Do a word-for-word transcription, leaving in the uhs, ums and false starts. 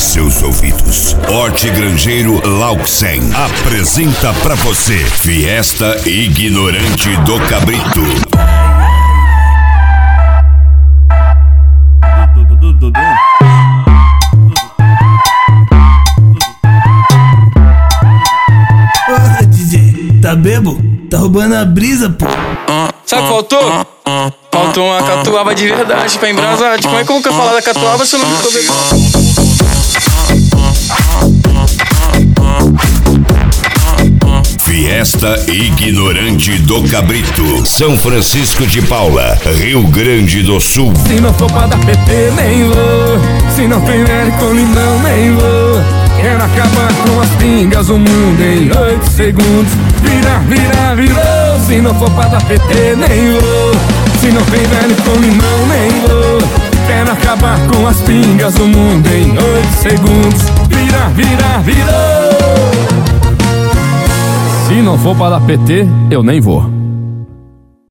seus ouvidos. Horti Grangeiro Lauxen apresenta pra você Fiesta Ignorante do Cabrito. Ô, D J, tá bebo? Tá roubando a brisa, pô. Sabe o que faltou? Faltou uma catuaba de verdade pra embrasar. Como é que eu vou falar da catuaba se eu não tô bebendo? Fiesta Ignorante do Cabrito, São Francisco de Paula, Rio Grande do Sul. Se não for pra dar P T, nem vou. Se não tem mel com limão, nem vou. Quero acabar com as pingas, o mundo em oito segundos. Vira, vira, virou. Se não for pra dar P T, nem vou. Se não tem velho com limão, nem vou. Quero acabar com as pingas, o mundo em oito segundos. Vira, vira, virou. Se não for para dar P T, eu nem vou.